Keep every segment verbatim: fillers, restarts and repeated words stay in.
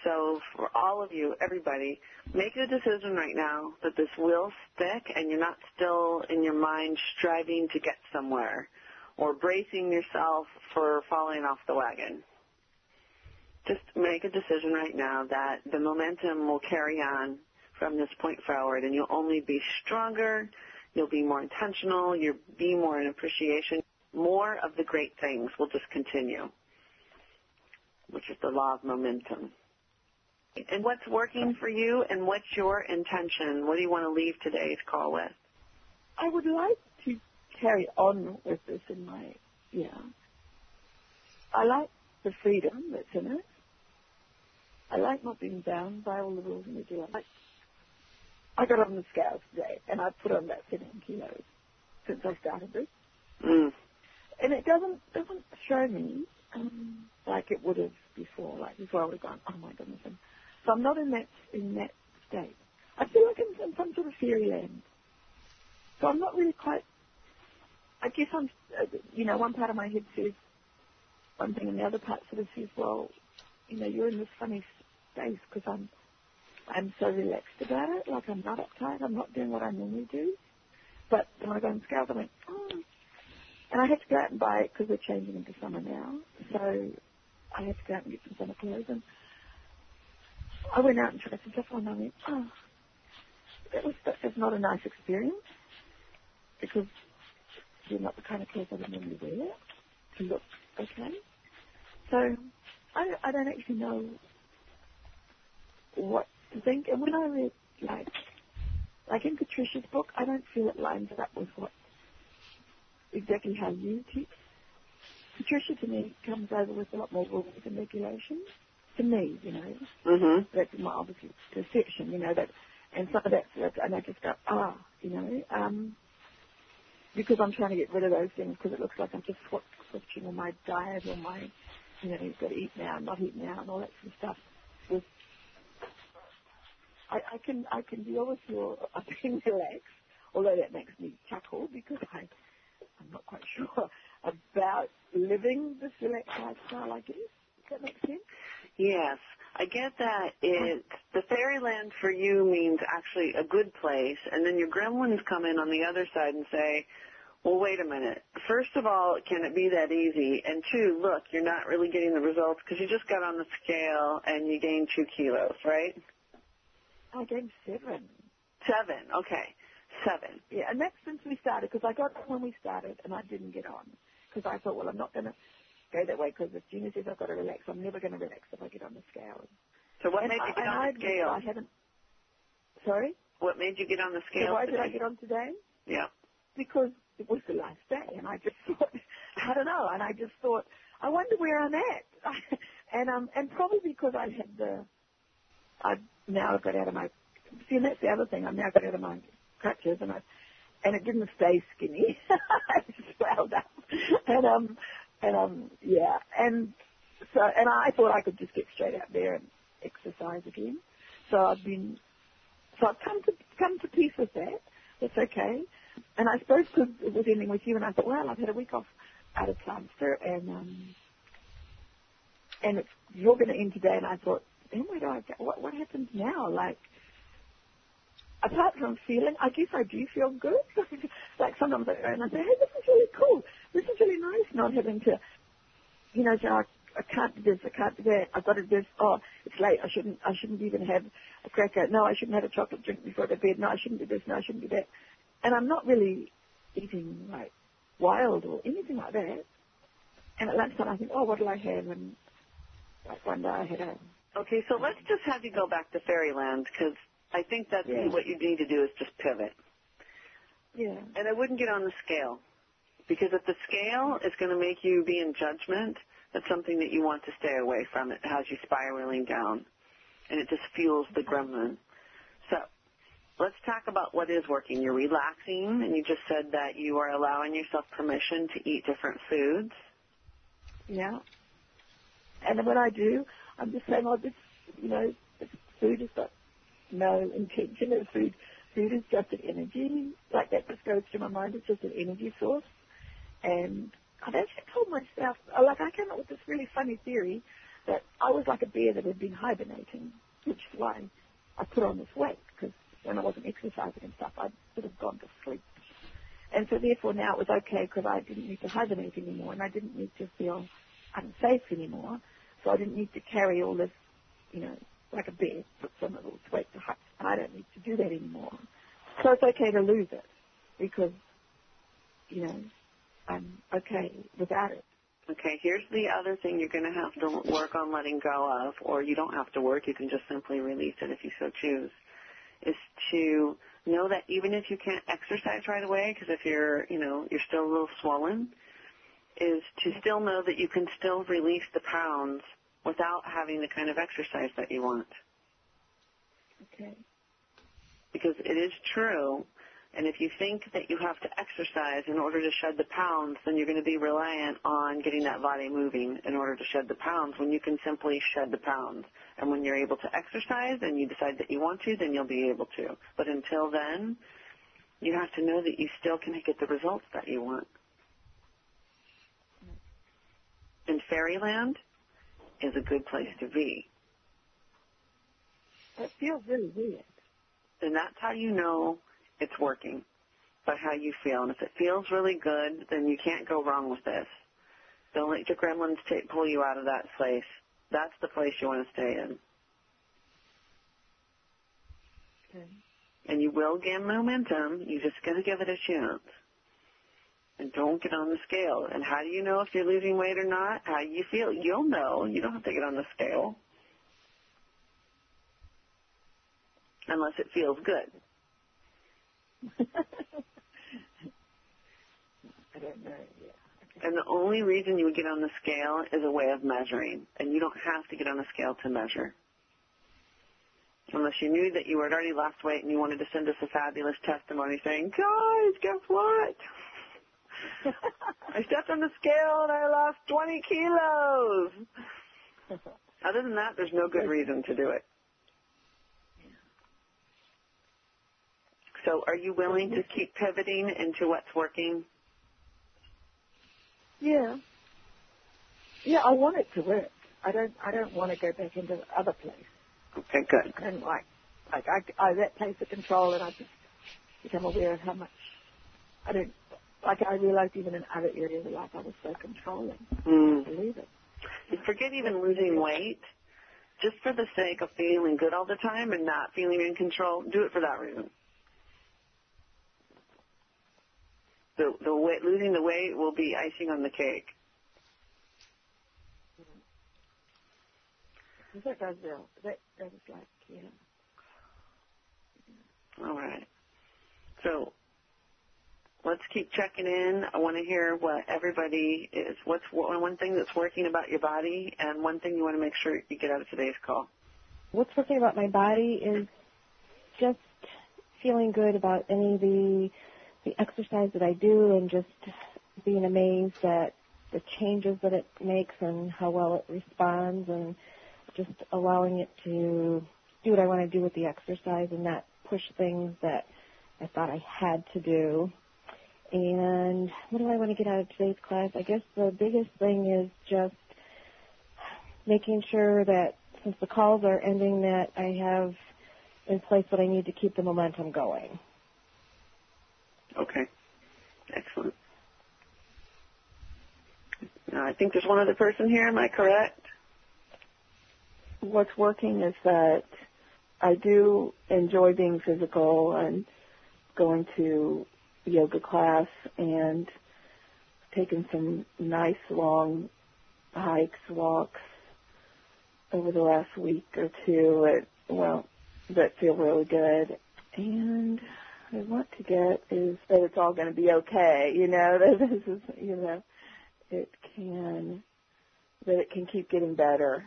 So for all of you, everybody, make a decision right now that this will stick and you're not still in your mind striving to get somewhere or bracing yourself for falling off the wagon. Just make a decision right now that the momentum will carry on from this point forward, and you'll only be stronger, you'll be more intentional, you'll be more in appreciation. More of the great things will just continue, which is the law of momentum. And what's working for you, and what's your intention? What do you want to leave today's call with? I would like to carry on with this in my, yeah. I like the freedom that's in it. I like not being bound by all the rules and regulations. I got on the scales today, and I put on that seventeen kilos since I started this. Mm. And it doesn't doesn't show me um, like it would have before. Like before, I would have gone, oh my goodness. And so I'm not in that in that state. I feel like I'm in some sort of fairyland. So I'm not really quite. I guess I'm. Uh, you know, one part of my head says one thing, and the other part sort of says, well, you know, you're in this funny space because I'm. I'm so relaxed about it, like I'm not uptight, I'm not doing what I normally do. But when I go on scales, I went, oh. And I had to go out and buy it because we're changing into summer now. So I had to go out and get some summer clothes. And I went out and tried some stuff on, and I went, oh, that was, that was not a nice experience because they're not the kind of clothes I would normally wear to look okay. So I, I don't actually know what to think. And when I read, like, like in Patricia's book, I don't feel it lines up with what exactly how you teach. Patricia, to me, comes over with a lot more rules and regulations. To me, you know, mm-hmm. that's my obviously perception, you know, that, and some of that's, like, and I just go, ah, you know, um, because I'm trying to get rid of those things because it looks like I'm just switch, switching on my diet or my, you know, you've got to eat now, not eat now, and all that sort of stuff. With I, I can I can deal with your being relaxed, although that makes me chuckle because I, I'm not quite sure about living this relaxed lifestyle, I guess. Does that make sense? Yes. I get that it, the fairyland for you means actually a good place, and then your gremlins come in on the other side and say, well, wait a minute. First of all, can it be that easy? And two, look, you're not really getting the results because you just got on the scale and you gained two kilos, right? I gained seven. Seven, okay. Seven. Yeah, and that's since we started, because I got on when we started and I didn't get on. Because I thought, well, I'm not going to go that way because if Gina says I've got to relax, I'm never going to relax if I get on the scale. So what and made I, you get on I, the scale? I haven't. Sorry? What made you get on the scale So why today? did I get on today? Yeah. Because it was the last day, and I just thought, I don't know, and I just thought, I wonder where I'm at. and um, and probably because I had the, I now got out of my, see, and that's the other thing, I've now got out of my crutches, and I, and it didn't stay skinny. I swelled up, and um, and um, yeah, and so, and I thought I could just get straight out there and exercise again. So I've been, so I've come to come to peace with that. It's okay. And I suppose because it was ending with you, and I thought, well, I've had a week off out of Plumster, and um, and it's, you're going to end today, and I thought, then where do I go? What, what happens now? Like, apart from feeling, I guess I do feel good. Like sometimes I go and I say, hey, this is really cool. This is really nice, not having to, you know, say, I, I can't do this, I can't do that. I've got to do this. Oh, it's late. I shouldn't. I shouldn't even have a cracker. No, I shouldn't have a chocolate drink before I go to bed. No, I shouldn't do this. No, I shouldn't do that. And I'm not really eating like wild or anything like that. And at lunchtime I think, oh, what will I have? And like one day I had a... Okay, so let's just have you go back to fairyland because I think that's yeah. what you need to do is just pivot. Yeah. And I wouldn't get on the scale because if the scale is going to make you be in judgment, that's something that you want to stay away from. It has you spiraling down, and it just fuels the gremlin. So let's talk about what is working. You're relaxing, and you just said that you are allowing yourself permission to eat different foods. Yeah. And when I do, I'm just saying, oh, this, you know, this food has got no intention. It's food, food is just an energy. Like that just goes through my mind. It's just an energy source. And I've actually told myself, like I came up with this really funny theory that I was like a bear that had been hibernating, which is why I put on this weight, because when I wasn't exercising and stuff, I'd sort of gone to sleep. And so therefore now it was okay because I didn't need to hibernate anymore, and I didn't need to feel unsafe anymore. So I didn't need to carry all this, you know, like a bear, put some of its weight to hide. I don't need to do that anymore. So it's okay to lose it because, you know, I'm okay without it. Okay, here's the other thing you're going to have to work on letting go of, or you don't have to work, you can just simply release it if you so choose, is to know that even if you can't exercise right away, because if you're, you know, you're still a little swollen, is to still know that you can still release the pounds without having the kind of exercise that you want. Okay. Because it is true, and if you think that you have to exercise in order to shed the pounds, then you're going to be reliant on getting that body moving in order to shed the pounds when you can simply shed the pounds. And when you're able to exercise and you decide that you want to, then you'll be able to. But until then, you have to know that you still can get the results that you want. And Fairyland is a good place to be. It feels really weird. And that's how you know it's working, by how you feel. And if it feels really good, then you can't go wrong with this. Don't let your gremlins t- pull you out of that place. That's the place you want to stay in. Okay. And you will gain momentum. You just got to give it a chance. And don't get on the scale. And how do you know if you're losing weight or not? How you feel? You'll know. You don't have to get on the scale. Unless it feels good. I don't know, yeah. Okay. And the only reason you would get on the scale is a way of measuring. And you don't have to get on the scale to measure. Unless you knew that you had already lost weight and you wanted to send us a fabulous testimony saying, guys, guess what? I stepped on the scale and I lost twenty kilos. Other than that, there's no good reason to do it. So are you willing to keep pivoting into what's working? Yeah. Yeah, I want it to work. I don't I don't want to go back into the other place. Okay, good. I don't like, like I, I, that place of control, and I just become aware of how much, I don't, like I realized even in other areas of life I was so controlling. Mm. I believe it. You forget even losing weight. Just for the sake of feeling good all the time and not feeling in control, do it for that reason. The, the weight, losing the weight will be icing on the cake. That does feel, that, that is like, yeah. All right. So let's keep checking in. I want to hear what everybody is. What's one thing that's working about your body and one thing you want to make sure you get out of today's call? What's working about my body is just feeling good about any of the the exercise that I do and just being amazed at the changes that it makes and how well it responds and just allowing it to do what I want to do with the exercise and not push things that I thought I had to do. And what do I want to get out of today's class? I guess the biggest thing is just making sure that since the calls are ending that I have in place what I need to keep the momentum going. Okay. Excellent. Now, I think there's one other person here. Am I correct? What's working is that I do enjoy being physical and going to yoga class and taking some nice long hikes, walks over the last week or two at, well, that feel really good. And what I want to get is that it's all going to be okay, you know, that this is, you know, it can, that it can keep getting better.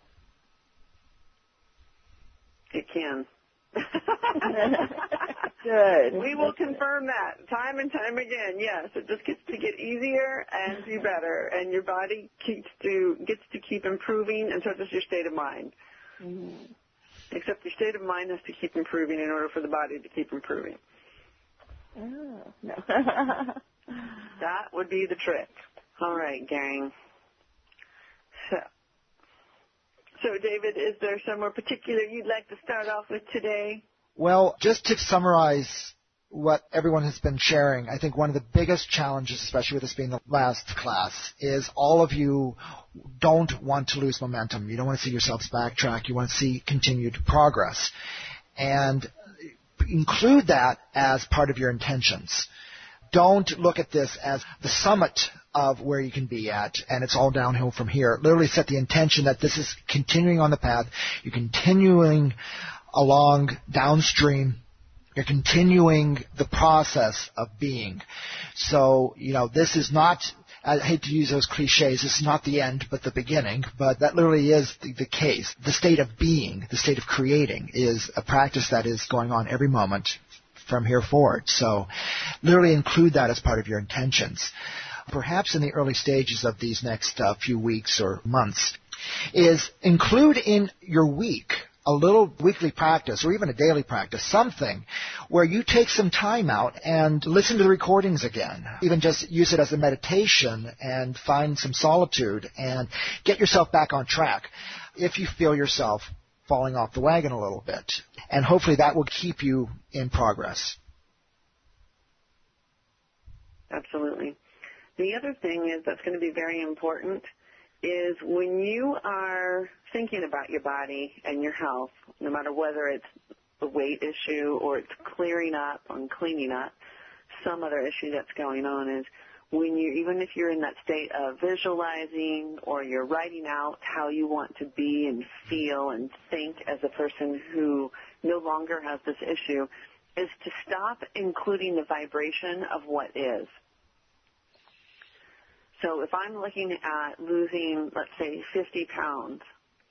It can. Good. We will confirm that time and time again. Yes, it just gets to get easier and be better, and your body keeps to gets to keep improving, and so does your state of mind. Mm-hmm. Except your state of mind has to keep improving in order for the body to keep improving. Oh, no. That would be the trick. All right, gang. So So, David, is there somewhere particular you'd like to start off with today? Well, just to summarize what everyone has been sharing, I think one of the biggest challenges, especially with this being the last class, is all of you don't want to lose momentum. You don't want to see yourselves backtrack. You want to see continued progress. And include that as part of your intentions. Don't look at this as the summit of where you can be at, and it's all downhill from here. Literally set the intention that this is continuing on the path. You're continuing along downstream. You're continuing the process of being. So, you know, this is not, I hate to use those cliches, this is not the end but the beginning, but that literally is the, the case. The state of being, the state of creating is a practice that is going on every moment from here forward. So literally include that as part of your intentions. Perhaps in the early stages of these next uh, few weeks or months is include in your week a little weekly practice or even a daily practice, something where you take some time out and listen to the recordings again. Even just use it as a meditation and find some solitude and get yourself back on track if you feel yourself falling off the wagon a little bit. And hopefully that will keep you in progress. Absolutely. The other thing is that's going to be very important is when you are thinking about your body and your health, no matter whether it's the weight issue or it's clearing up and cleaning up, some other issue that's going on is when you, even if you're in that state of visualizing or you're writing out how you want to be and feel and think as a person who no longer has this issue, is to stop including the vibration of what is. So if I'm looking at losing, let's say, fifty pounds,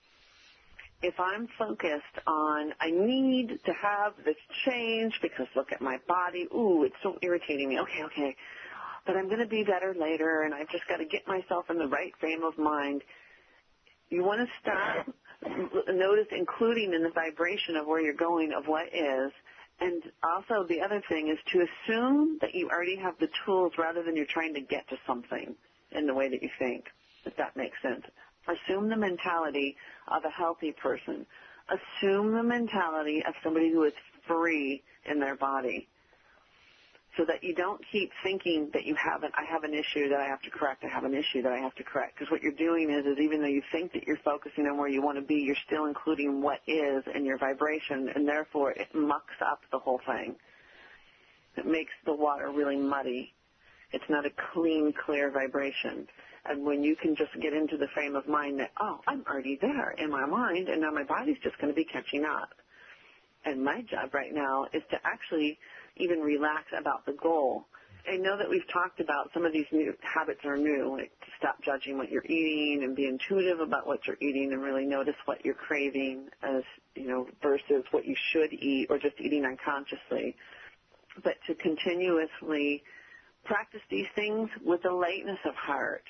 if I'm focused on I need to have this change because look at my body, ooh, it's so irritating me. Okay, okay, but I'm going to be better later, and I've just got to get myself in the right frame of mind. You want to stop, notice including in the vibration of where you're going of what is. And also the other thing is to assume that you already have the tools rather than you're trying to get to something in the way that you think, if that makes sense. Assume the mentality of a healthy person. Assume the mentality of somebody who is free in their body so that you don't keep thinking that you have an, I have an issue that I have to correct, I have an issue that I have to correct. Because what you're doing is, is even though you think that you're focusing on where you want to be, you're still including what is in your vibration, and therefore it mucks up the whole thing. It makes the water really muddy. It's not a clean, clear vibration. And when you can just get into the frame of mind that, oh, I'm already there in my mind, and now my body's just going to be catching up. And my job right now is to actually even relax about the goal. I know that we've talked about some of these new habits are new, like to stop judging what you're eating and be intuitive about what you're eating and really notice what you're craving as, you know, versus what you should eat or just eating unconsciously. But to continuously practice these things with a lightness of heart.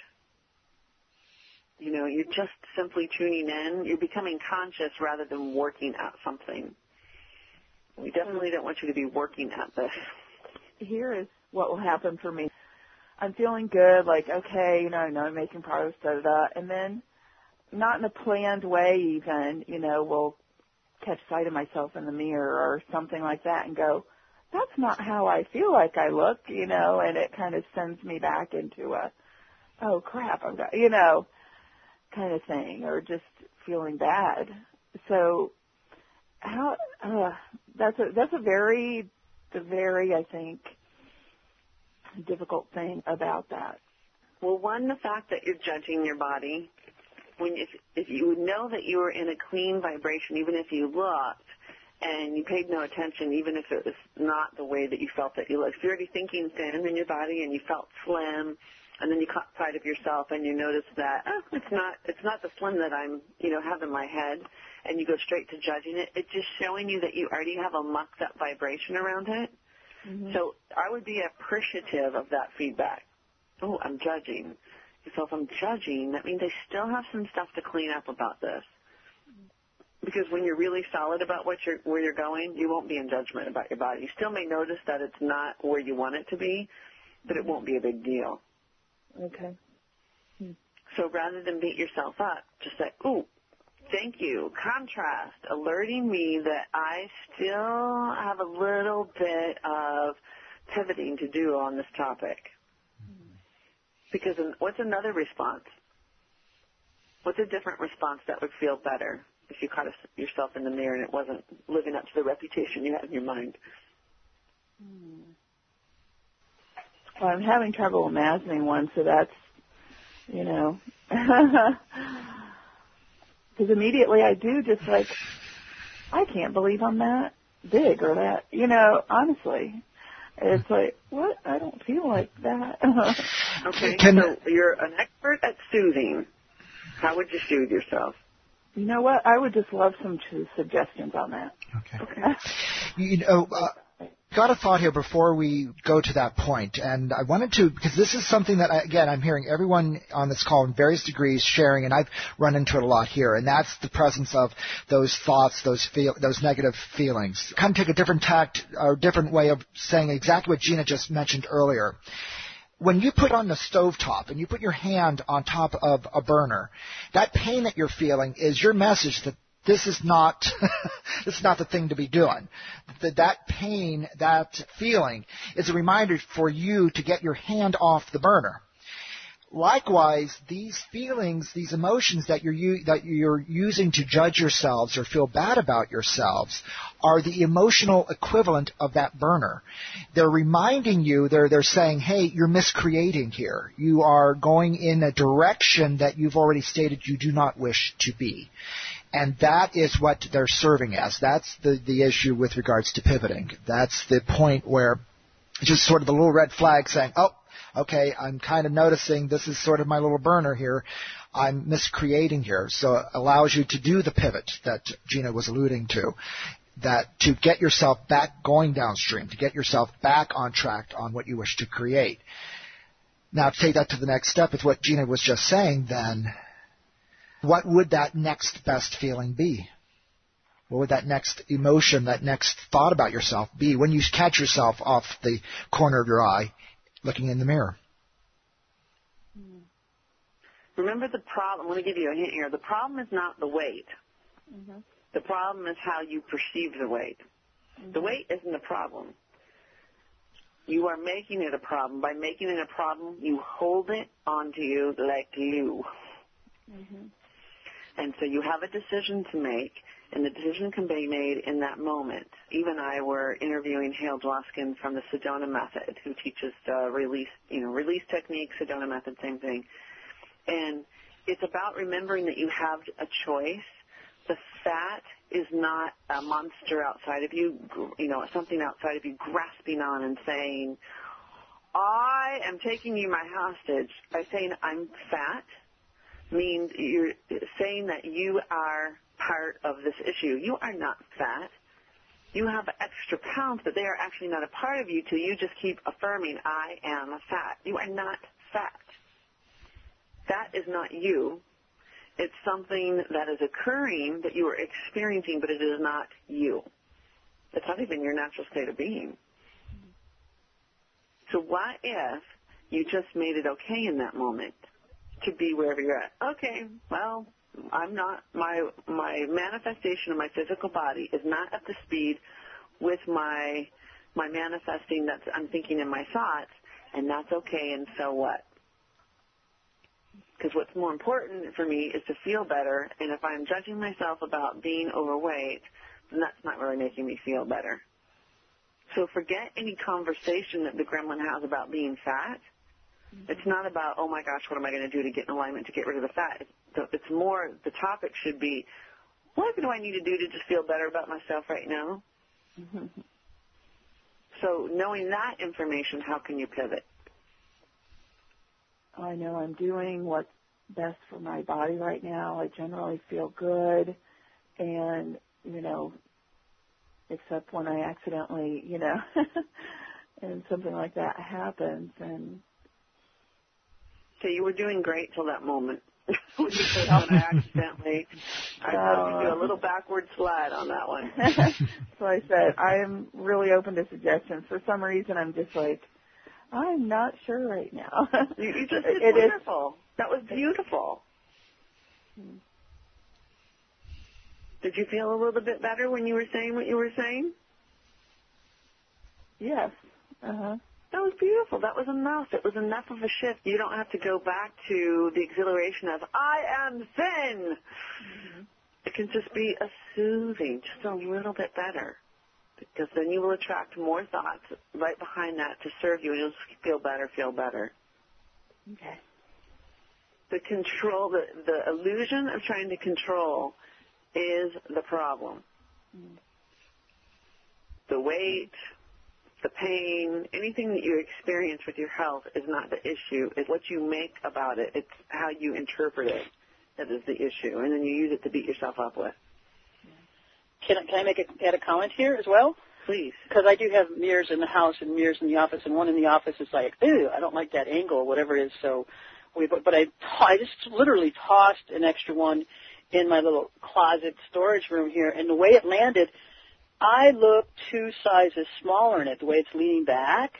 You know, you're just simply tuning in. You're becoming conscious rather than working at something. We definitely don't want you to be working at this. Here is what will happen for me. I'm feeling good, like, okay, you know, I know I'm making progress, da-da-da, and then not in a planned way even, you know, will catch sight of myself in the mirror or something like that and go, that's not how I feel like I look, you know, and it kind of sends me back into a, oh, crap, I've got, you know, kind of thing, or just feeling bad. So how, uh, that's a, that's a very, the very, I think, difficult thing about that. Well, one, the fact that you're judging your body, when if, if you would know that you were in a clean vibration, even if you looked, and you paid no attention, even if it was not the way that you felt that you looked. If you're already thinking thin in your body and you felt slim, and then you caught sight of yourself and you notice that, oh, it's not it's not the slim that I'm, you know, have in my head, and you go straight to judging it, it's just showing you that you already have a mucked up vibration around it. Mm-hmm. So I would be appreciative of that feedback. Oh, I'm judging. So if I'm judging, that means I still have some stuff to clean up about this. Because when you're really solid about what you're, where you're going, you won't be in judgment about your body. You still may notice that it's not where you want it to be, but it won't be a big deal. Okay. Hmm. So rather than beat yourself up, just say, ooh, Thank you. Contrast, alerting me that I still have a little bit of pivoting to do on this topic. Because what's another response? What's a different response that would feel better if you caught yourself in the mirror and it wasn't living up to the reputation you had in your mind? Well, I'm having trouble imagining one, so that's, you know, because immediately I do just like, I can't believe I'm that big or that, you know, honestly. It's like, what? I don't feel like that. Okay, so you're an expert at soothing. How would you soothe yourself? You know what? I would just love some suggestions on that. Okay. Okay. You know, uh, got a thought here before we go to that point, and I wanted to, because this is something that, I, again, I'm hearing everyone on this call in various degrees sharing, and I've run into it a lot here, and that's the presence of those thoughts, those feel, those negative feelings. Kind of take a different tact, or different way of saying exactly what Gina just mentioned earlier. When you put on the stovetop and you put your hand on top of a burner, that pain that you're feeling is your message that this is not this is not the thing to be doing. That that pain, that feeling is a reminder for you to get your hand off the burner. Likewise, these feelings, these emotions that you're u- that you're using to judge yourselves or feel bad about yourselves are the emotional equivalent of that burner. They're reminding you, they're they're saying, hey, you're miscreating here. You are going in a direction that you've already stated you do not wish to be. And that is what they're serving as. That's the, the issue with regards to pivoting. That's the point where just sort of the little red flag saying, oh, okay, I'm kind of noticing this is sort of my little burner here. I'm miscreating here. So it allows you to do the pivot that Gina was alluding to, that to get yourself back going downstream, to get yourself back on track on what you wish to create. Now, to take that to the next step with what Gina was just saying, then what would that next best feeling be? What would that next emotion, that next thought about yourself be when you catch yourself off the corner of your eye looking in the mirror? Remember the problem. Let me give you a hint here. The problem is not the weight. Mm-hmm. The problem is how you perceive the weight. Mm-hmm. The weight isn't the problem. You are making it a problem. By making it a problem, you hold it onto you like glue. Mm-hmm. And so you have a decision to make, and the decision can be made in that moment. Eve and I were interviewing Hale Dwoskin from the Sedona Method, who teaches the release, you know, release technique, Sedona Method, same thing. And it's about remembering that you have a choice. The fat is not a monster outside of you, you know, something outside of you grasping on and saying, I am taking you my hostage. By saying I'm fat means you're saying that you are part of this issue. You are not fat. You have extra pounds, but they are actually not a part of you till you just keep affirming, I am fat. You are not fat. That is not you. It's something that is occurring that you are experiencing, but it is not you. It's not even your natural state of being. So what if you just made it okay in that moment to be wherever you're at? Okay, well, I'm not, my my manifestation of my physical body is not up to speed with my my manifesting that I'm thinking in my thoughts, and that's okay, and so what? Because what's more important for me is to feel better, and if I'm judging myself about being overweight, then that's not really making me feel better. So forget any conversation that the gremlin has about being fat. Mm-hmm. It's not about, oh my gosh, what am I going to do to get in alignment to get rid of the fat? It's, it's more, the topic should be, what do I need to do to just feel better about myself right now? Mm-hmm. So knowing that information, how can you pivot? I know I'm doing what's best for my body right now. I generally feel good, and, you know, except when I accidentally, you know, and something like that happens. And so you were doing great till that moment. When you said when I accidentally, I uh, do a little backward slide on that one. So I said, I am really open to suggestions. For some reason, I'm just like, I'm not sure right now. you, you just did it wonderful. Is, that was beautiful. Did you feel a little bit better when you were saying what you were saying? Yes. Uh-huh. That was beautiful. That was enough. It was enough of a shift. You don't have to go back to the exhilaration of, I am thin. Mm-hmm. It can just be a soothing, just a little bit better. Because then you will attract more thoughts right behind that to serve you, and you'll just feel better, feel better. Okay. The control, the, the illusion of trying to control is the problem. Mm. The weight, the pain, anything that you experience with your health is not the issue. It's what you make about it. It's how you interpret it that is the issue, and then you use it to beat yourself up with. Can I, can I make a, add a comment here as well? Please. Because I do have mirrors in the house and mirrors in the office, and one in the office is like, ew, I don't like that angle or whatever it is. So, we, but, but I, I just literally tossed an extra one in my little closet storage room here, and the way it landed, I look two sizes smaller in it, the way it's leaning back.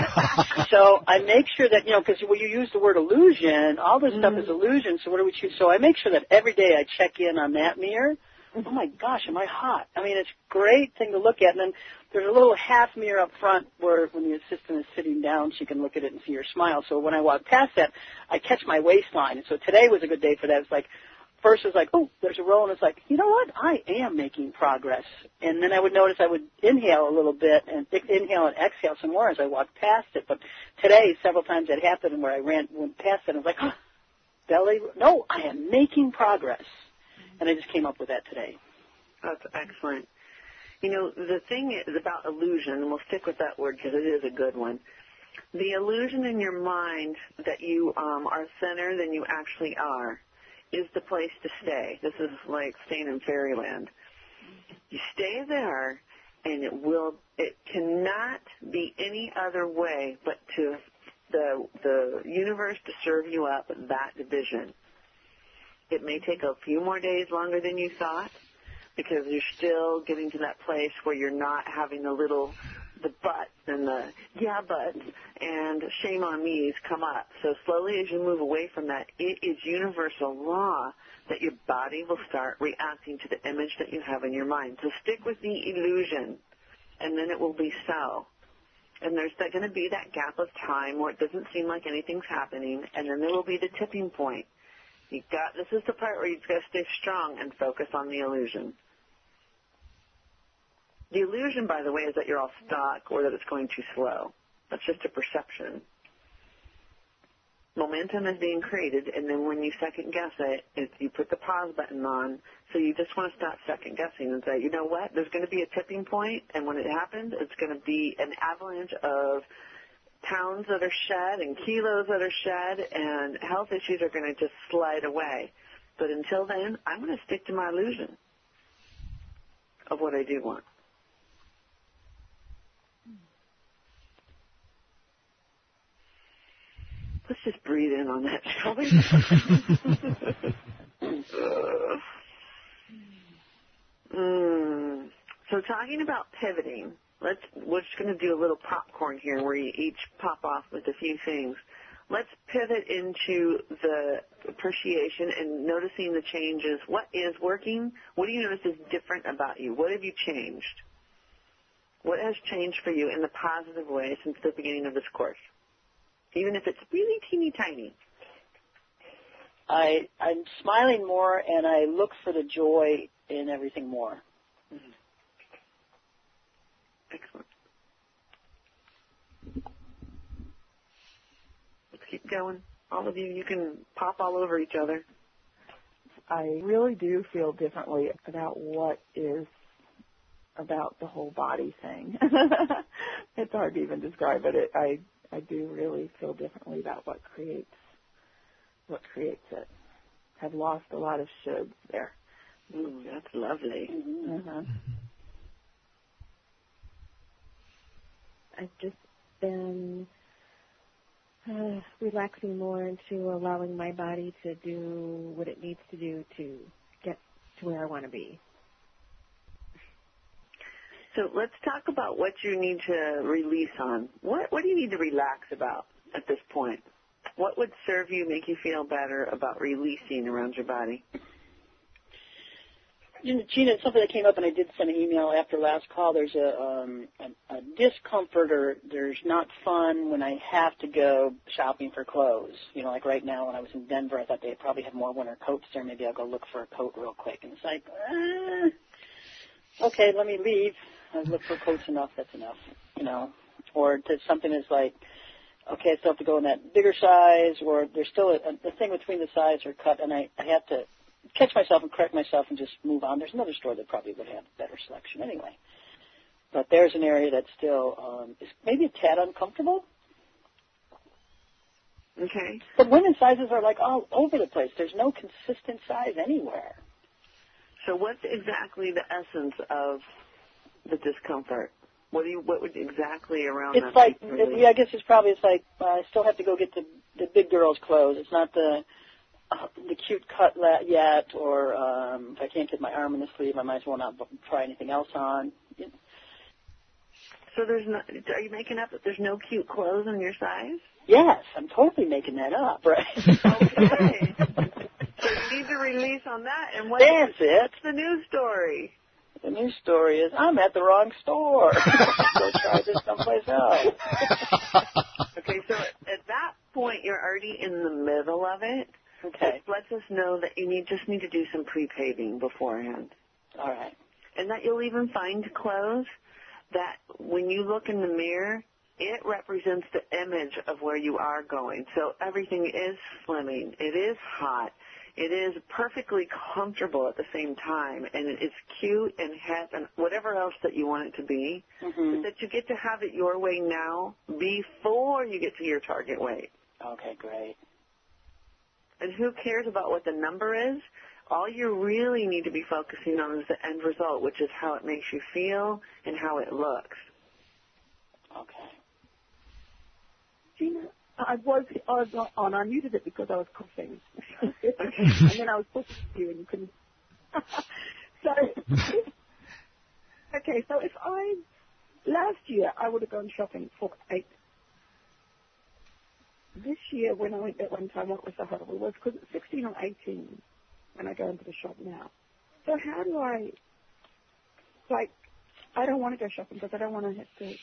So I make sure that, you know, because when you use the word illusion, all this mm. stuff is illusion, so what do we choose? So I make sure that every day I check in on that mirror. Oh, my gosh, am I hot? I mean, it's a great thing to look at. And then there's a little half mirror up front where when the assistant is sitting down, she can look at it and see her smile. So when I walk past that, I catch my waistline. And so today was a good day for that. It's like, first it was like, oh, there's a roll. And it's like, you know what? I am making progress. And then I would notice I would inhale a little bit and inhale and exhale some more as I walked past it. But today, several times that happened where I ran went past it, and I was like, oh, belly. No, I am making progress. And I just came up with that today. That's excellent. You know, the thing is about illusion, and we'll stick with that word because it is a good one. The illusion in your mind that you um, are thinner than you actually are is the place to stay. This is like staying in fairyland. You stay there, and it will. It cannot be any other way but to the the universe to serve you up that division. It may take a few more days longer than you thought because you're still getting to that place where you're not having the little, the buts and the yeah buts and shame on me's come up. So slowly as you move away from that, it is universal law that your body will start reacting to the image that you have in your mind. So stick with the illusion, and then it will be so. And there's going to be that gap of time where it doesn't seem like anything's happening, and then there will be the tipping point. You got, this is the part where you've got to stay strong and focus on the illusion. The illusion, by the way, is that you're all stuck or that it's going too slow. That's just a perception. Momentum is being created, and then when you second-guess it, it, you put the pause button on, so you just want to stop second-guessing and say, you know what, there's going to be a tipping point, and when it happens, it's going to be an avalanche of pounds that are shed and kilos that are shed, and health issues are going to just slide away. But until then, I'm going to stick to my illusion of what I do want. Let's just breathe in on that, shall we? mm. So talking about pivoting, let's, we're just going to do a little popcorn here where you each pop off with a few things. Let's pivot into the appreciation and noticing the changes. What is working? What do you notice is different about you? What have you changed? What has changed for you in the positive way since the beginning of this course? Even if it's really teeny tiny. I, I'm smiling more, and I look for the joy in everything more. Mm-hmm. Excellent. Let's keep going. All of you, you can pop all over each other. I really do feel differently about what is about the whole body thing. It's hard to even describe it. it I I do really feel differently about what creates what creates it. I've lost a lot of shoulds there. Ooh, that's lovely. Mm-hmm. Uh-huh. I've just been uh, relaxing more into allowing my body to do what it needs to do to get to where I want to be. So let's talk about what you need to release on. What, what do you need to relax about at this point? What would serve you, make you feel better about releasing around your body? You know, Gina, it's something that came up, and I did send an email after last call. There's a, um, a, a discomfort, or there's not fun when I have to go shopping for clothes. You know, like right now when I was in Denver, I thought they probably had more winter coats there. Maybe I'll go look for a coat real quick. And it's like, eh, okay, let me leave. I've looked for coats enough. That's enough, you know. Or to something that's like, okay, I still have to go in that bigger size, or there's still a, a thing between the size or cut, and I, I have to catch myself and correct myself and just move on. There's another store that probably would have better selection anyway. But there's an area that still um, is maybe a tad uncomfortable. Okay. But women's sizes are like all over the place. There's no consistent size anywhere. So what's exactly the essence of the discomfort? What do you? What would exactly around it's that? Like, really? yeah, I guess it's probably it's like uh, I still have to go get the the big girls' clothes. It's not the uh, the cute cut la- yet, or um, if I can't get my arm in the sleeve, I might as well not try anything else on. Yeah. So there's no. Are you making up that there's no cute clothes in your size? Yes, I'm totally making that up, right? Okay. So you need to release on that. And what That's is, it. What's the news story? The news story is I'm at the wrong store. Go try this someplace else. Okay, so at that point, you're already in the middle of it. Okay. Which lets us know that you need just need to do some pre-paving beforehand. All right. And that you'll even find clothes that when you look in the mirror, it represents the image of where you are going. So everything is slimming. It is hot. It is perfectly comfortable at the same time, and it's cute and hip and whatever else that you want it to be, Mm-hmm. but that you get to have it your way now before you get to your target weight. Okay, great. And who cares about what the number is? All you really need to be focusing on is the end result, which is how it makes you feel and how it looks. Okay. Gina, I was, I was not on. I muted it because I was coughing. And then I was talking to you and you couldn't. So, okay, so if I, last year I would have gone shopping for eight. This year when I went that one time, what was so horrible was because it's sixteen or eighteen when I go into the shop now. So how do I, like, I don't want to go shopping because I don't want to have to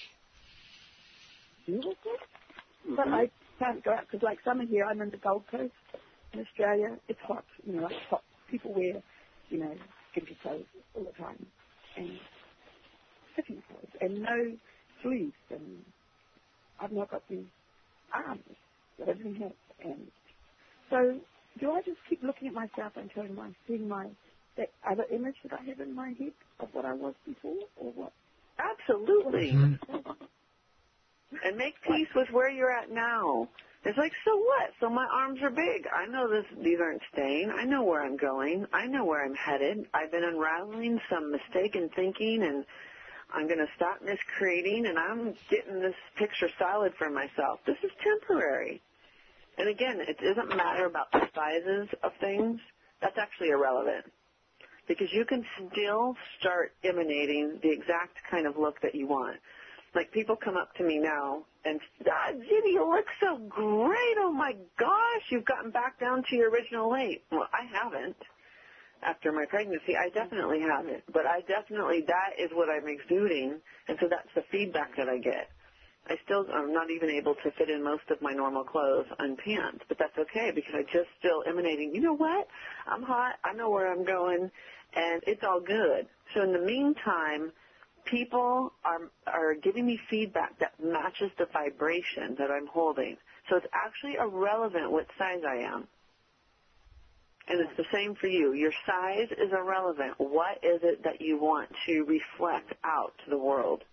deal with it. Mm-hmm. But I can't go out because, like, summer here, I'm in the Gold Coast in Australia. It's hot, you know, like it's hot. People wear, you know, skimpy clothes all the time and fitting clothes and no sleeves. And I've not got these arms that I didn't have. And so, do I just keep looking at myself until I'm seeing my that other image that I have in my head of what I was before, or what? Absolutely. Mm-hmm. And make peace with where you're at now. It's like, so what? So my arms are big. I know this. These aren't staying. I know where I'm going. I know where I'm headed. I've been unraveling some mistaken thinking, and I'm going to stop miscreating, and I'm getting this picture solid for myself. This is temporary. And again, it doesn't matter about the sizes of things. That's actually irrelevant. Because you can still start emanating the exact kind of look that you want. Like, people come up to me now and, ah, Ginny, you look so great. Oh, my gosh, you've gotten back down to your original weight. Well, I haven't. After my pregnancy, I definitely haven't. But I definitely, that is what I'm exuding, and so that's the feedback that I get. I still, I'm not even able to fit in most of my normal clothes and pants, but that's okay because I just still emanating, you know what? I'm hot. I know where I'm going, and it's all good. So in the meantime, people are are giving me feedback that matches the vibration that I'm holding. So it's actually irrelevant what size I am. And it's the same for you. Your size is irrelevant. What is it that you want to reflect out to the world?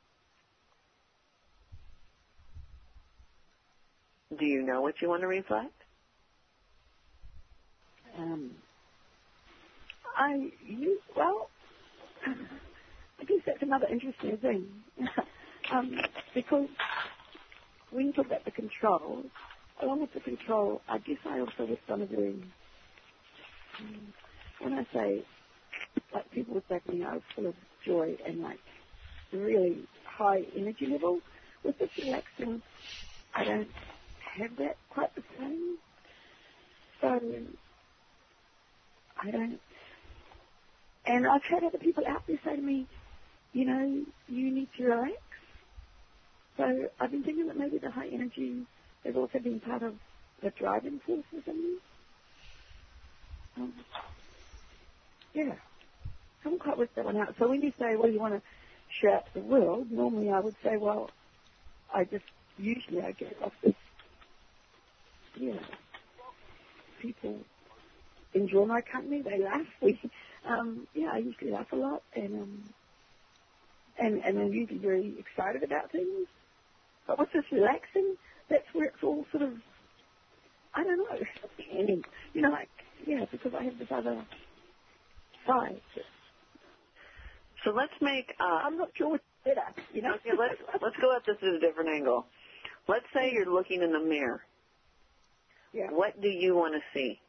Do you know what you want to reflect? Um, I use, well, I guess that's another interesting thing. um, because when you talk about the control, along with the control, I guess I also was on a very, um, when I say, like people would say to me, I was full of joy and like really high energy level. With this relaxing, I don't have that quite the same. So I don't, And I've had other people out there say to me, you know, you need to relax. So I've been thinking that maybe the high energy has also been part of the driving force for me. Um, yeah. I haven't quite worked that one out. So when you say, well, you want to share out to the world, normally I would say, well, I just, usually I get off this, you know, people enjoy my company, they laugh. We, um, yeah, I usually laugh a lot, and um, and and I'm usually very excited about things. But once it's relaxing, that's where it's all sort of, I don't know, and, you know, like, yeah, because I have this other side. So let's make. Uh, I'm not sure what's better, you know. Okay, let's let's go at this at a different angle. Let's say you're looking in the mirror. Yeah. What do you want to see?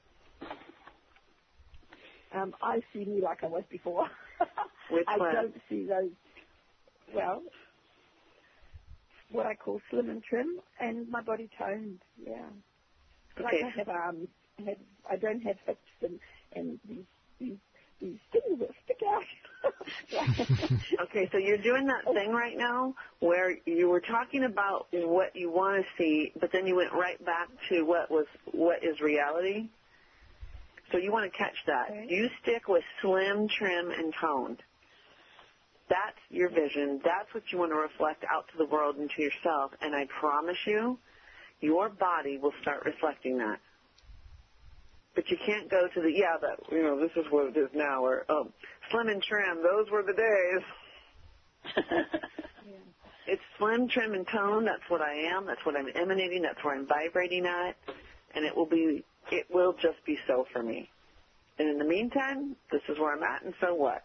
Um, I see me like I was before. Which I one? don't see those, well, what I call slim and trim, and my body toned, yeah. Like Okay. I have arms, I, have, I don't have hips and, and these, these, these things that stick out. Okay, so you're doing that thing right now where you were talking about what you want to see, but then you went right back to what was what is reality. So you want to catch that. Okay. You stick with slim, trim, and toned. That's your vision. That's what you want to reflect out to the world and to yourself. And I promise you, your body will start reflecting that. But you can't go to the, yeah, that, you know, this is what it is now, or, oh, slim and trim, those were the days. Yeah. It's slim, trim, and tone. That's what I am. That's what I'm emanating. That's where I'm vibrating at. And it will be, it will just be so for me. And in the meantime, this is where I'm at, and so what?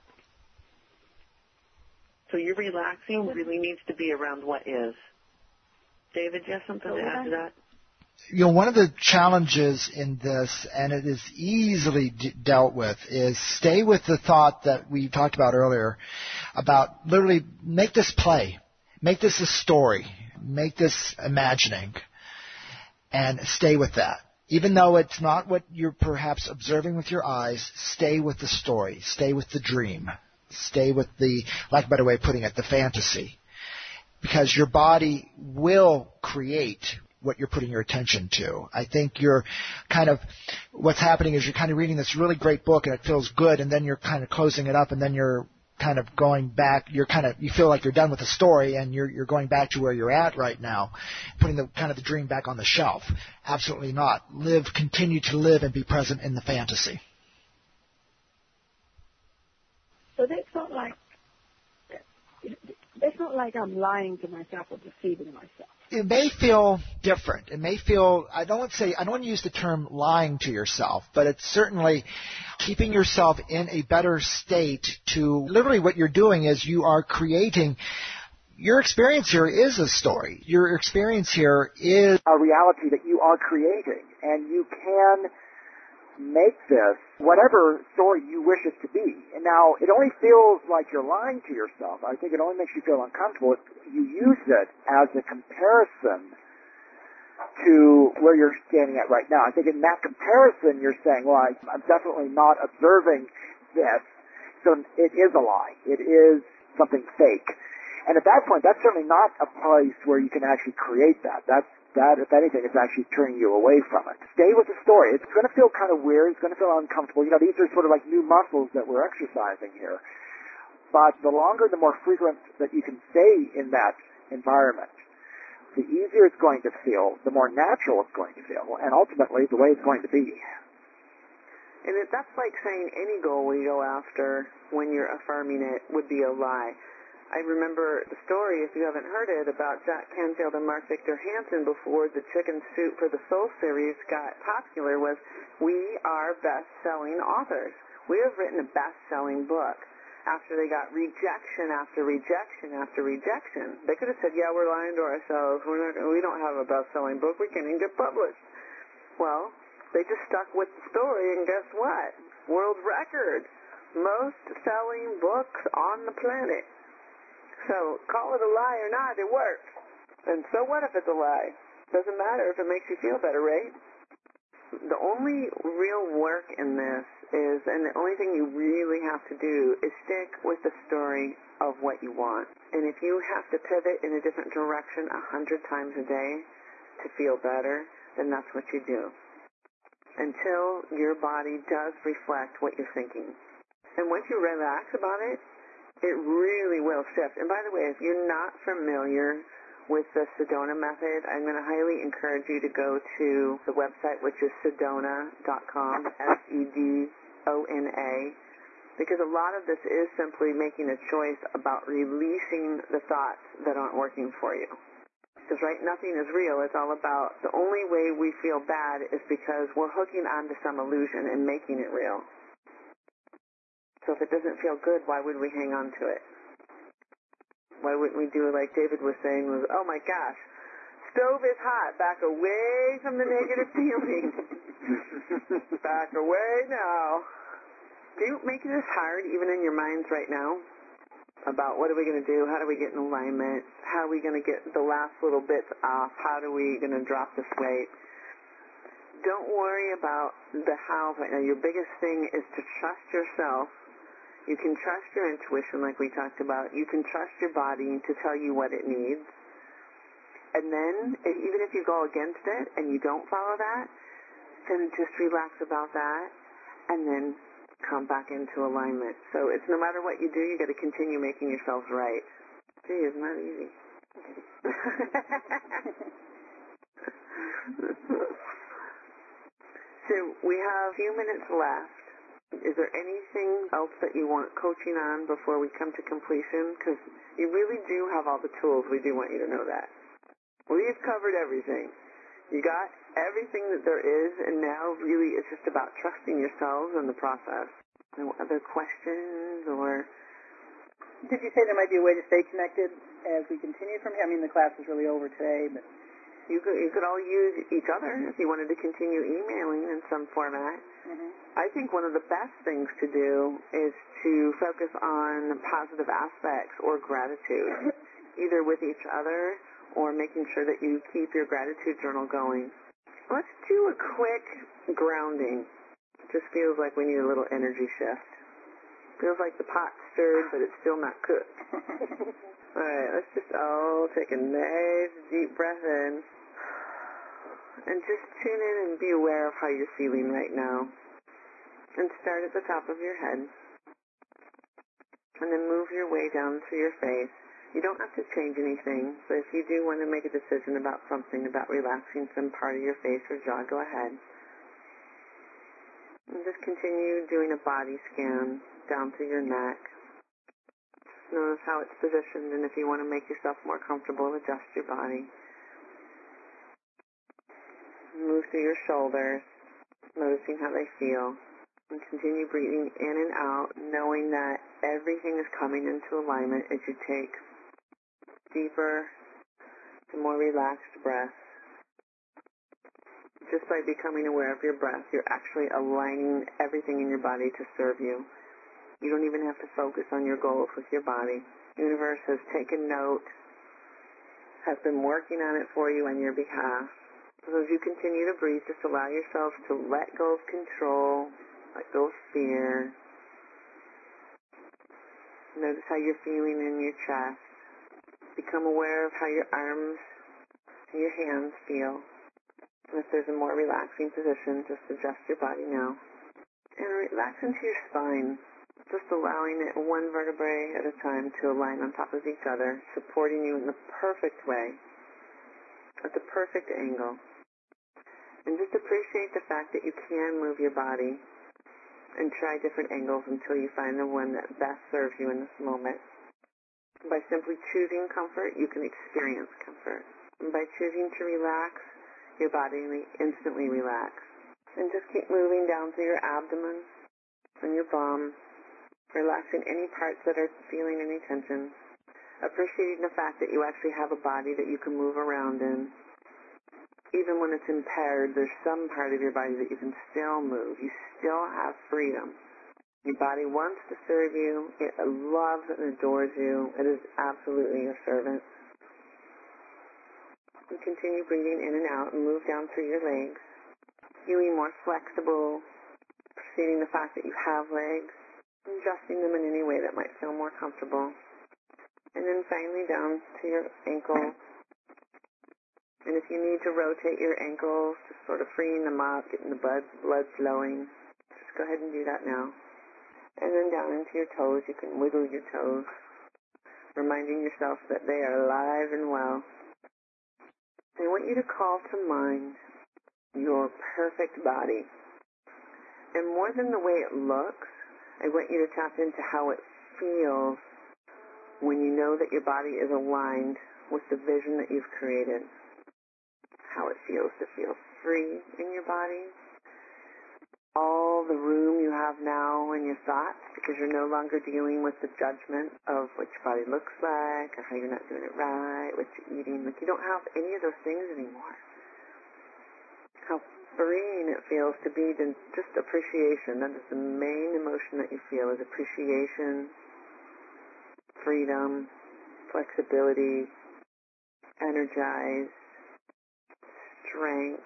So your relaxing really needs to be around what is. David, do you have something to add to that? You know, one of the challenges in this, and it is easily d- dealt with, is stay with the thought that we talked about earlier, about literally make this play, make this a story, make this imagining, and stay with that. Even though it's not what you're perhaps observing with your eyes, stay with the story, stay with the dream, stay with the, like a better way of putting it, the fantasy. Because your body will create what you're putting your attention to. I think you're kind of, what's happening is you're kind of reading this really great book and it feels good, and then you're kind of closing it up, and then you're kind of going back, you're kind of, you feel like you're done with the story, and you're you're going back to where you're at right now, putting the kind of the dream back on the shelf. Absolutely not. Live, continue to live and be present in the fantasy. So that's not like, that's not like I'm lying to myself or deceiving myself. It may feel different. It may feel, I don't want to say, I don't want to use the term lying to yourself, but it's certainly keeping yourself in a better state to, literally what you're doing is you are creating, your experience here is a story. Your experience here is a reality that you are creating, and you can make this whatever story you wish it to be. And now, it only feels like you're lying to yourself. I think it only makes you feel uncomfortable if you use it as a comparison to where you're standing at right now. I think in that comparison, you're saying, well, I, I'm definitely not observing this, so it is a lie. It is something fake. And at that point, that's certainly not a place where you can actually create that. That's That, if anything, is actually turning you away from it. Stay with the story. It's going to feel kind of weird. It's going to feel uncomfortable. You know, these are sort of like new muscles that we're exercising here. But the longer, the more frequent that you can stay in that environment, the easier it's going to feel, the more natural it's going to feel, and ultimately the way it's going to be. And it, that's like saying any goal we go after when you're affirming it would be a lie. I remember the story, if you haven't heard it, about Jack Canfield and Mark Victor Hansen before the Chicken Soup for the Soul series got popular was, we are best-selling authors. We have written a best-selling book. After they got rejection after rejection after rejection, they could have said, yeah, we're lying to ourselves. We're not, we don't have a best-selling book. We can't even get published. Well, they just stuck with the story, and guess what? World records. Most selling books on the planet. So, call it a lie or not, it works. And so what if it's a lie? Doesn't matter if it makes you feel better, right? The only real work in this is, and the only thing you really have to do is stick with the story of what you want. And if you have to pivot in a different direction a hundred times a day to feel better, then that's what you do. Until your body does reflect what you're thinking. And once you relax about it, it really will shift. And by the way, if you're not familiar with the Sedona method, I'm going to highly encourage you to go to the website, which is sedona dot com, S E D O N A, because a lot of this is simply making a choice about releasing the thoughts that aren't working for you. Because, right, nothing is real. It's all about the only way we feel bad is because we're hooking onto some illusion and making it real. So if it doesn't feel good, why would we hang on to it? Why wouldn't we do it like David was saying, was, oh my gosh, stove is hot, back away from the negative feeling. Back away now. Do you make this hard even in your minds right now? About what are we going to do? How do we get in alignment? How are we going to get the last little bits off? How are we going to drop this weight? Don't worry about the how right now. Your biggest thing is to trust yourself. You can trust your intuition like we talked about. You can trust your body to tell you what it needs. And then, even if you go against it and you don't follow that, then just relax about that and then come back into alignment. So it's no matter what you do, you got to continue making yourselves right. Gee, isn't that easy? So we have a few minutes left. Is there anything else that you want coaching on before we come to completion? Because you really do have all the tools. We do want you to know that. We've covered everything. You got everything that there is, and now really it's just about trusting yourselves and the process. No other questions or... Did you say there might be a way to stay connected as we continue from here? I mean, the class is really over today, but... You could, you could all use each other if you wanted to continue emailing in some format. Mm-hmm. I think one of the best things to do is to focus on positive aspects or gratitude, either with each other or making sure that you keep your gratitude journal going. Let's do a quick grounding. It just feels like we need a little energy shift. Feels like the pot's stirred, but it's still not cooked. All right, let's just all take a nice deep breath in. And just tune in and be aware of how you're feeling right now. And start at the top of your head. And then move your way down through your face. You don't have to change anything, but if you do want to make a decision about something, about relaxing some part of your face or jaw, go ahead. And just continue doing a body scan down through your neck. Just notice how it's positioned, and if you want to make yourself more comfortable, adjust your body. Move through your shoulders, noticing how they feel. And continue breathing in and out, knowing that everything is coming into alignment as you take deeper and more relaxed breaths. Just by becoming aware of your breath, you're actually aligning everything in your body to serve you. You don't even have to focus on your goals with your body. The universe has taken note, has been working on it for you on your behalf. So as you continue to breathe, just allow yourself to let go of control, let go of fear. Notice how you're feeling in your chest. Become aware of how your arms and your hands feel. And if there's a more relaxing position, just adjust your body now. And relax into your spine, just allowing it one vertebrae at a time to align on top of each other, supporting you in the perfect way, at the perfect angle. And just appreciate the fact that you can move your body and try different angles until you find the one that best serves you in this moment. By simply choosing comfort, you can experience comfort. And by choosing to relax, your body will instantly relax. And just keep moving down through your abdomen and your bum, relaxing any parts that are feeling any tension. Appreciating the fact that you actually have a body that you can move around in. Even when it's impaired, there's some part of your body that you can still move. You still have freedom. Your body wants to serve you. It loves and adores you. It is absolutely your servant. You continue breathing in and out and move down through your legs, feeling more flexible, appreciating the fact that you have legs, adjusting them in any way that might feel more comfortable. And then finally down to your ankle. And if you need to rotate your ankles, just sort of freeing them up, getting the blood, blood flowing, just go ahead and do that now. And then down into your toes, you can wiggle your toes, reminding yourself that they are alive and well. I want you to call to mind your perfect body. And more than the way it looks, I want you to tap into how it feels when you know that your body is aligned with the vision that you've created. How it feels to feel free in your body. All the room you have now in your thoughts, because you're no longer dealing with the judgment of what your body looks like or how you're not doing it right, what you're eating. Like, you don't have any of those things anymore. How freeing it feels to be in just appreciation. That is the main emotion that you feel, is appreciation, freedom, flexibility, energized, strength.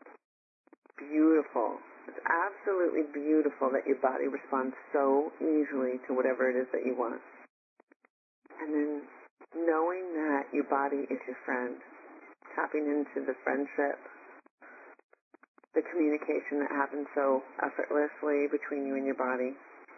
Beautiful. It's absolutely beautiful that your body responds so easily to whatever it is that you want. And then knowing that your body is your friend, tapping into the friendship, the communication that happens so effortlessly between you and your body,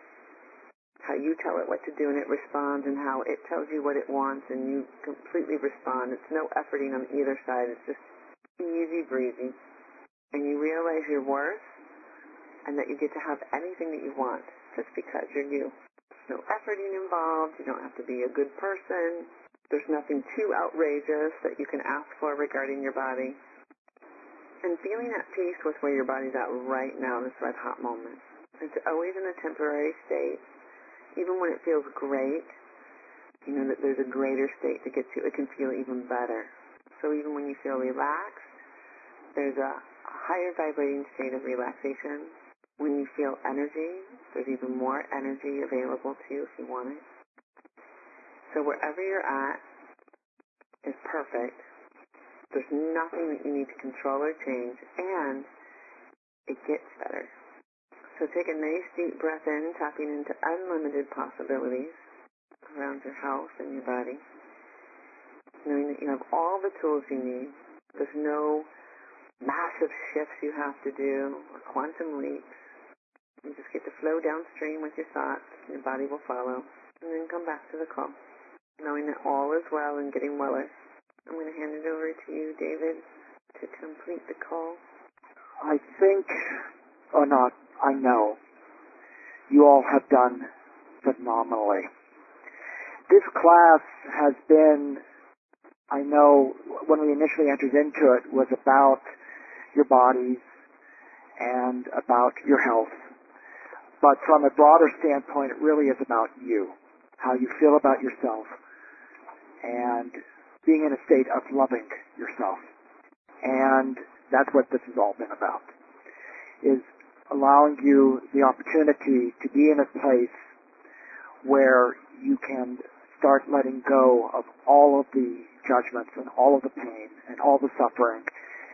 how you tell it what to do and it responds, and how it tells you what it wants and you completely respond. It's no efforting on either side. It's just easy breezy. And you realize your worth and that you get to have anything that you want just because you're you. There's no efforting involved. You don't have to be a good person. There's nothing too outrageous that you can ask for regarding your body. And feeling at peace with where your body's at right now, this red hot moment. It's always in a temporary state. Even when it feels great, you know that there's a greater state to get to. It can feel even better. So even when you feel relaxed, there's a higher vibrating state of relaxation. When you feel energy, there's even more energy available to you if you want it. So wherever you're at is perfect. There's nothing that you need to control or change, and it gets better. So take a nice deep breath in, tapping into unlimited possibilities around your health and your body, knowing that you have all the tools you need. There's no massive shifts you have to do or quantum leaps. You just get to flow downstream with your thoughts, and your body will follow, and then come back to the call, knowing that all is well and getting weller. I'm going to hand it over to you, David, to complete the call. I think, or not, I know, you all have done phenomenally. This class has been, I know, when we initially entered into it, was about your bodies and about your health. But from a broader standpoint, it really is about you, how you feel about yourself, and being in a state of loving yourself. And that's what this has all been about, is allowing you the opportunity to be in a place where you can start letting go of all of the judgments and all of the pain and all the suffering,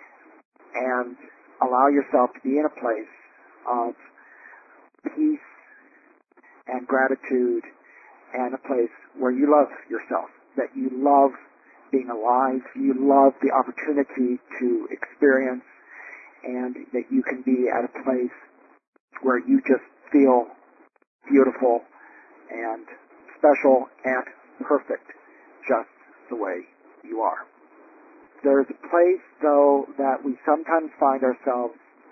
and allow yourself to be in a place of peace and gratitude, and a place where you love yourself, that you love being alive, you love the opportunity to experience, and that you can be at a place where you just feel beautiful and special and perfect just the way you are. There's a place, though, that we sometimes find ourselves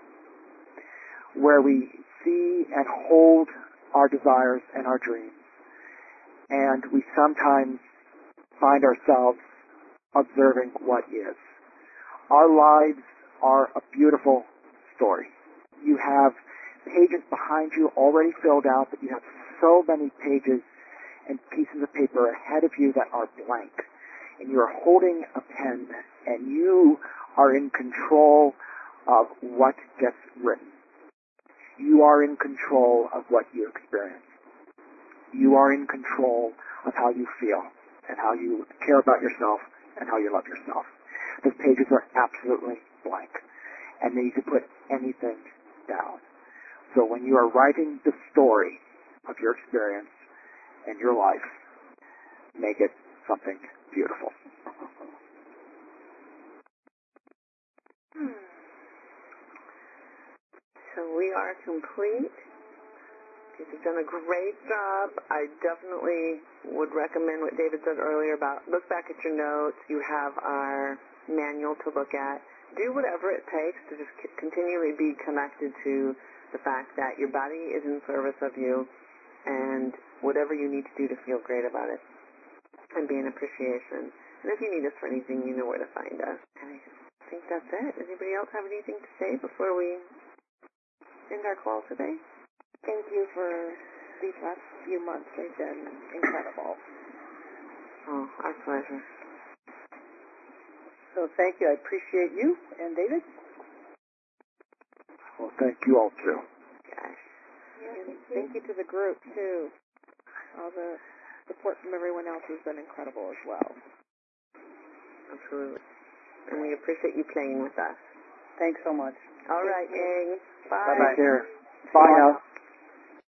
where we see and hold our desires and our dreams, and we sometimes find ourselves observing what is. Our lives are a beautiful story. You have pages behind you already filled out, but you have so many pages and pieces of paper ahead of you that are blank. And you are holding a pen, and you are in control of what gets written. You are in control of what you experience. You are in control of how you feel and how you care about yourself and how you love yourself. Those pages are absolutely blank, and you can put anything down. So when you are writing the story of your experience and your life, make it something beautiful. So we are complete. You've done a great job. I definitely would recommend what David said earlier about look back at your notes. You have our manual to look at. Do whatever it takes to just continually be connected to the fact that your body is in service of you and whatever you need to do to feel great about it and be an appreciation. And if you need us for anything, you know where to find us. And I think that's it. Anybody else have anything to say before we end our call today? Thank you for these last few months. They've been incredible. Oh, our pleasure. So thank you. I appreciate you. And David? Well, thank you all, too. Gosh. And thank you to the group, too. All the support from everyone else has been incredible as well. Absolutely. And we appreciate you playing with us. Thanks so much. All right, gang. Bye. Bye-bye. Take care. Bye now.